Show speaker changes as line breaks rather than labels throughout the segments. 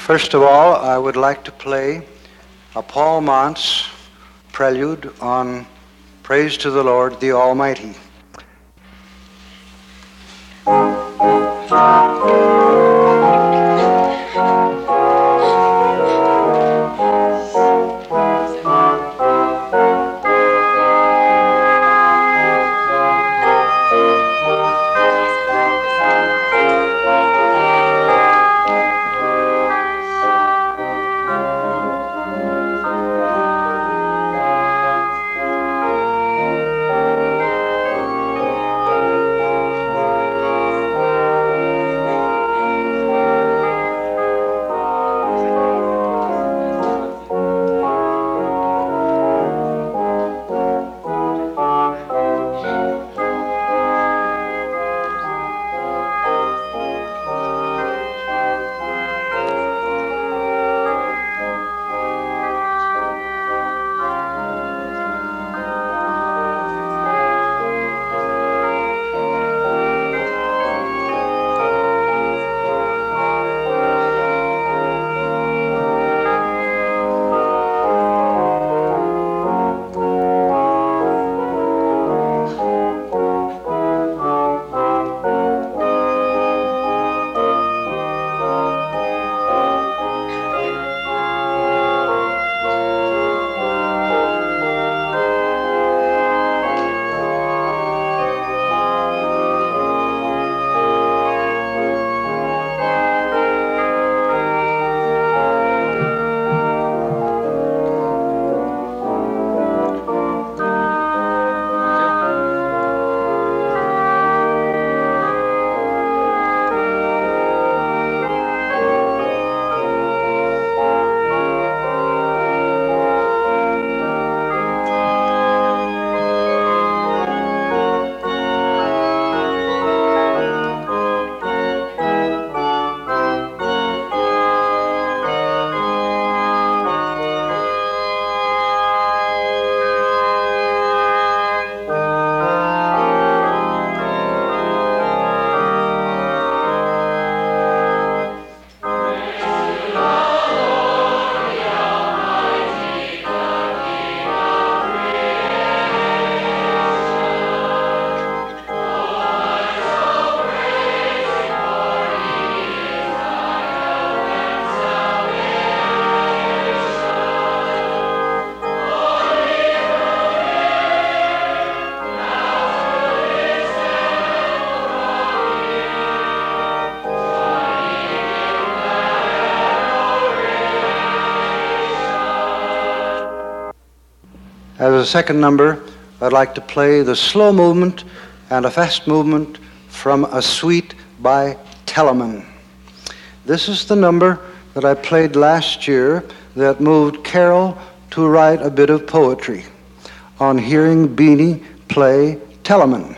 First of all, I would like to play a Paul Montz prelude on Praise to the Lord, the Almighty. As a second number, I'd like to play the slow movement and a fast movement from a suite by Telemann. This is the number that I played last year that moved Carol to write a bit of poetry on hearing Beanie play Telemann.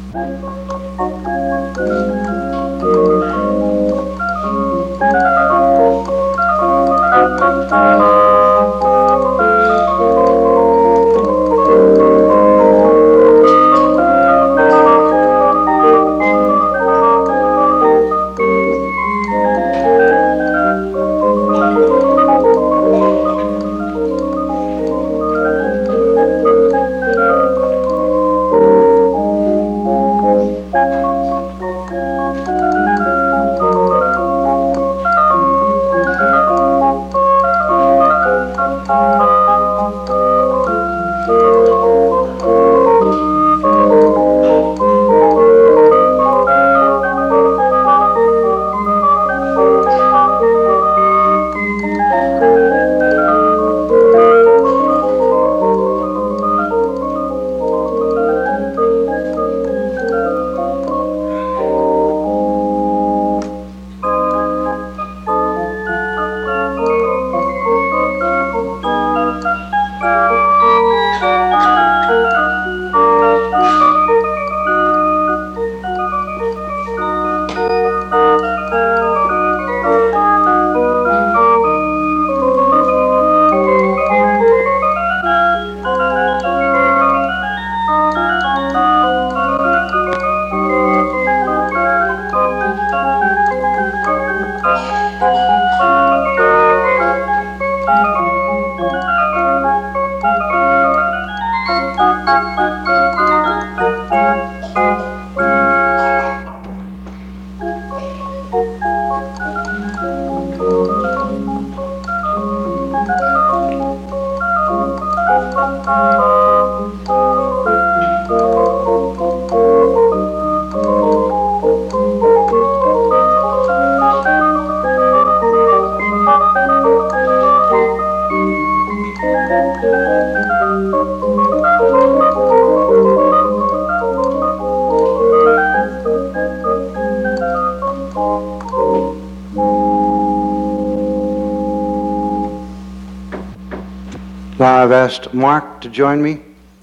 Now I've asked Mark to join me.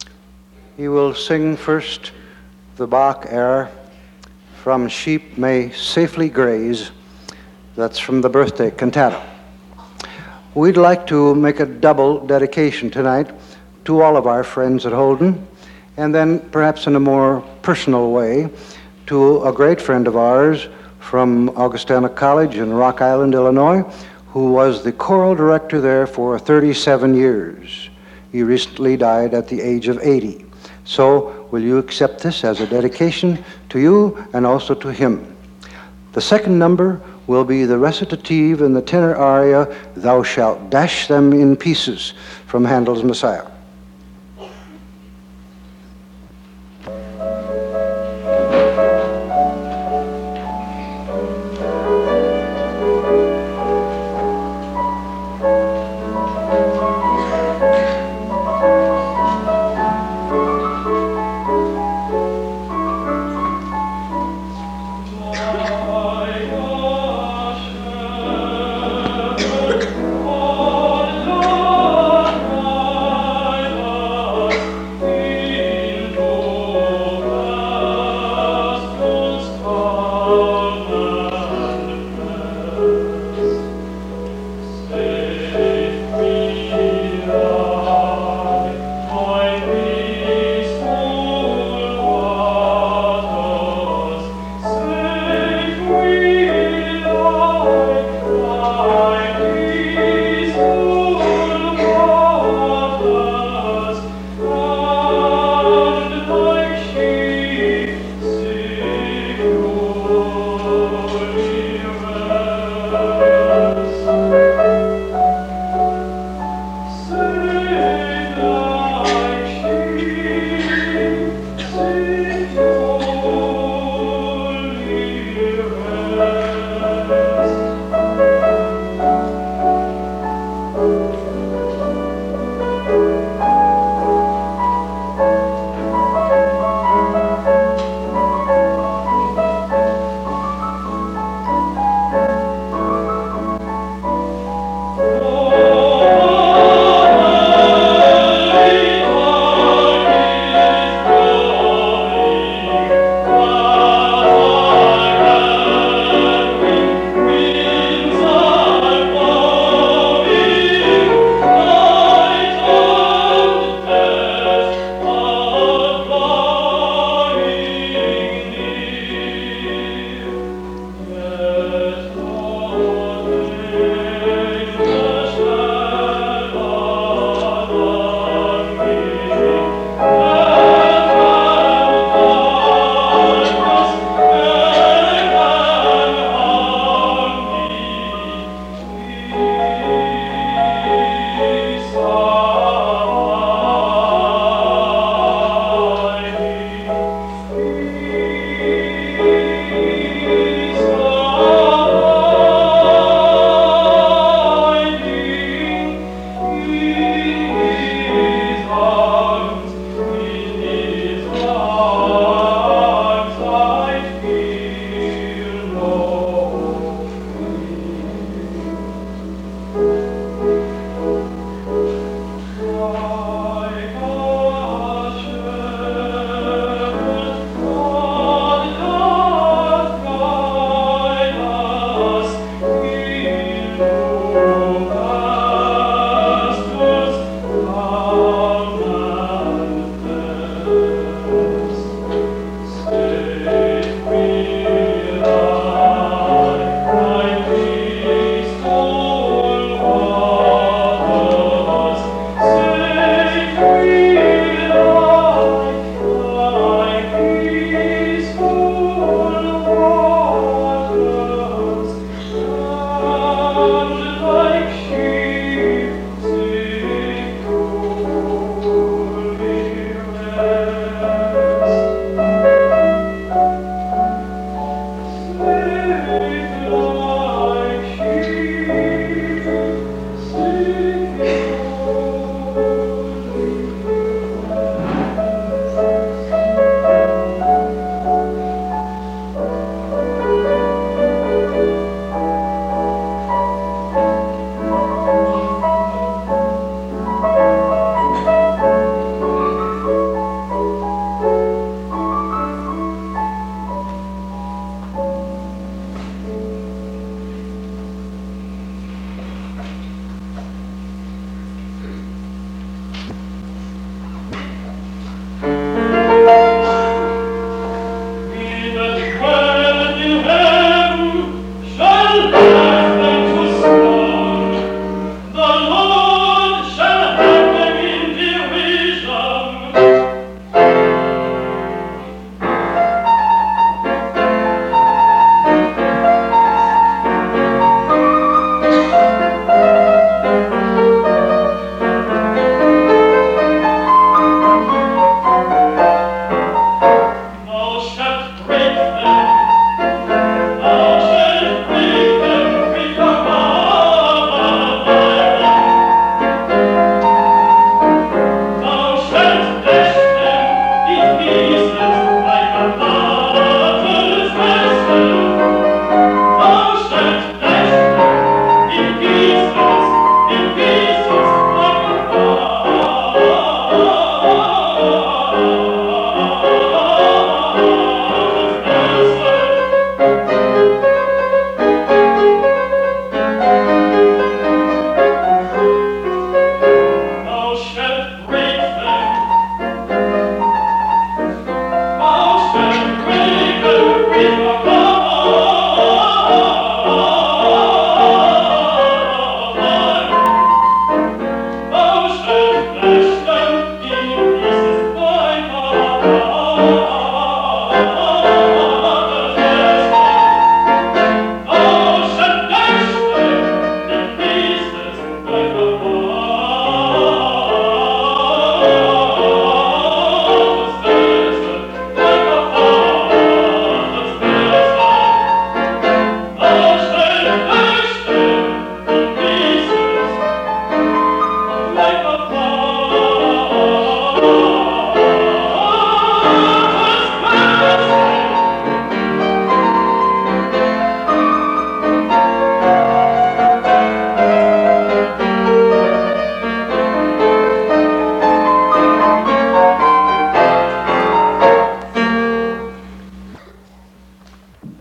He will sing first the Bach air, From Sheep May Safely Graze. That's from the birthday cantata. We'd like to make a double dedication tonight to all of our friends at Holden, and then perhaps in a more personal way to a great friend of ours from Augustana College in Rock Island, Illinois, who was the choral director there for 37 years. He recently died at the age of 80. So will you accept this as a dedication to you and also to him? The second number will be the recitative in the tenor aria, Thou Shalt Dash Them in Pieces, from Handel's Messiah.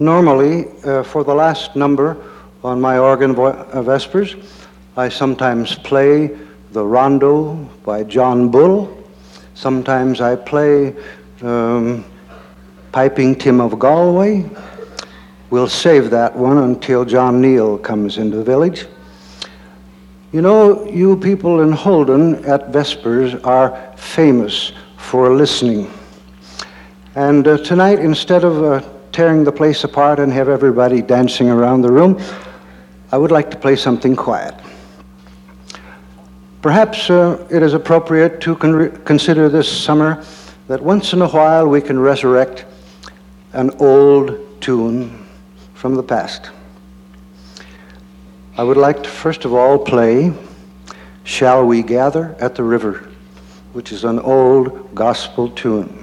Normally, for the last number on my organ Vespers, I sometimes play the Rondo by John Bull. Sometimes I play Piping Tim of Galway. We'll save that one until John Neal comes into the village. You know, you people in Holden at Vespers are famous for listening. And tonight, instead of tearing the place apart and have everybody dancing around the room, I would like to play something quiet. Perhaps it is appropriate to consider this summer that once in a while we can resurrect an old tune from the past. I would like to first of all play Shall We Gather at the River, which is an old gospel tune.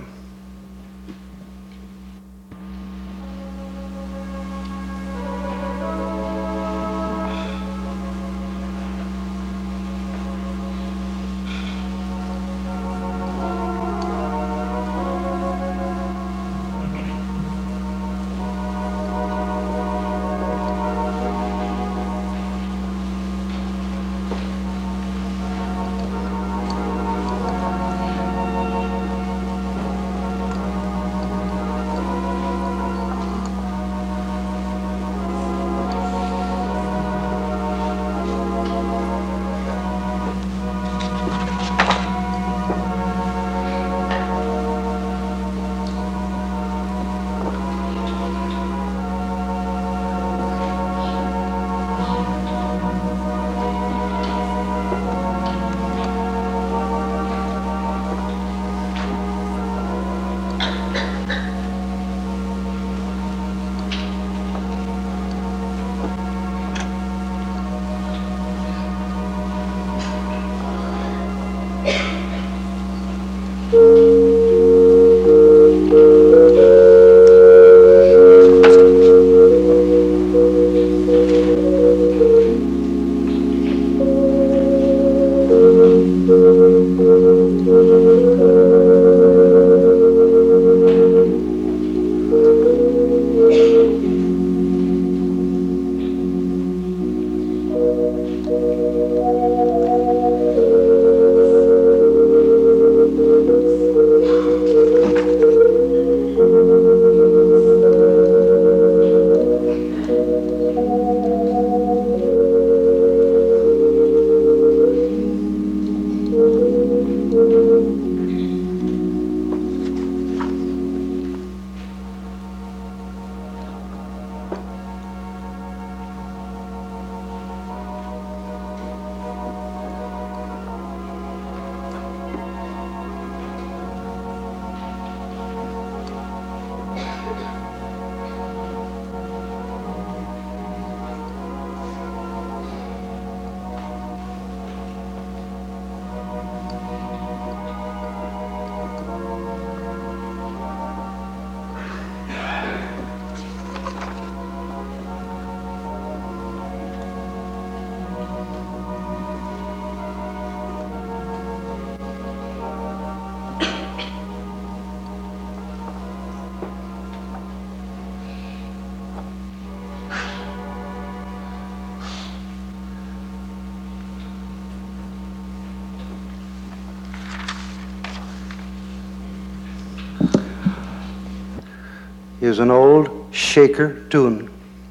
Is an old shaker tune.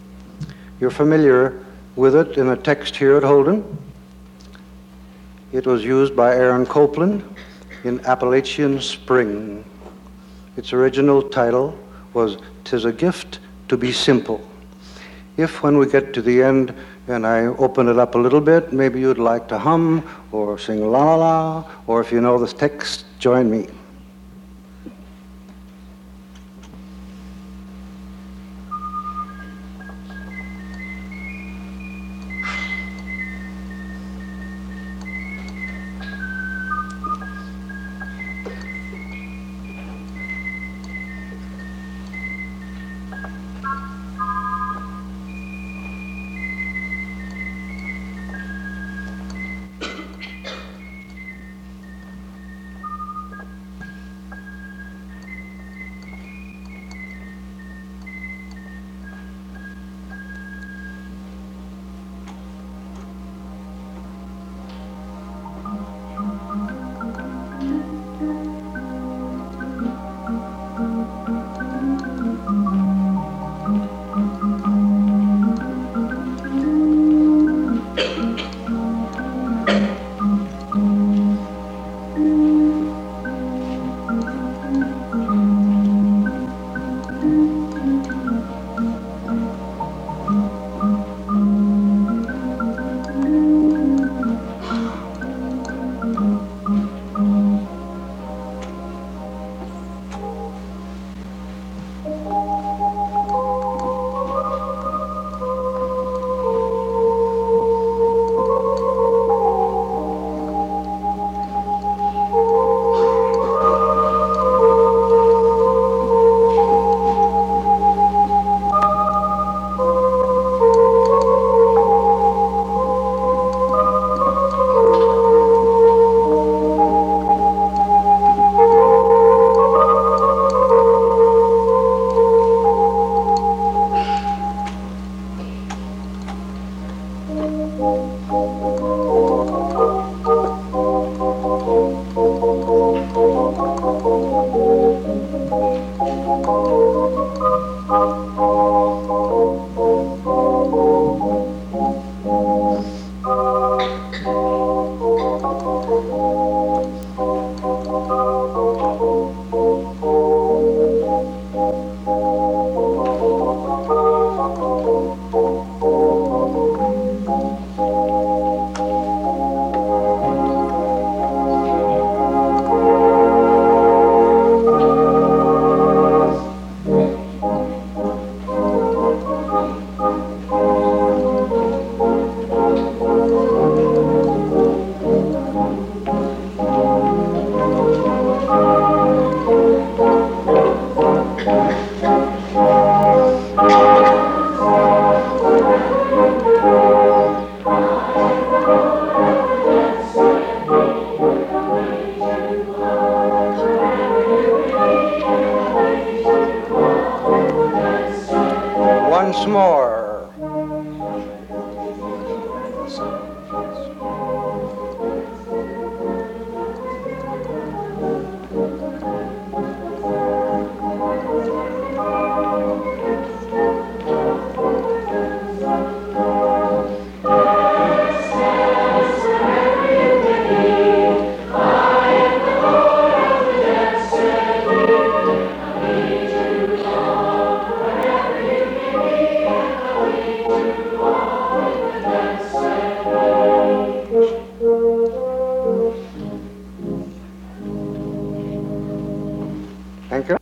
You're familiar with it in a text here at Holden. It was used by Aaron Copland in Appalachian Spring. Its original title was "'Tis a Gift to Be Simple." If when we get to the end and I open it up a little bit, maybe you'd like to hum or sing la la la, or if you know the text, join me. once more. Thank you.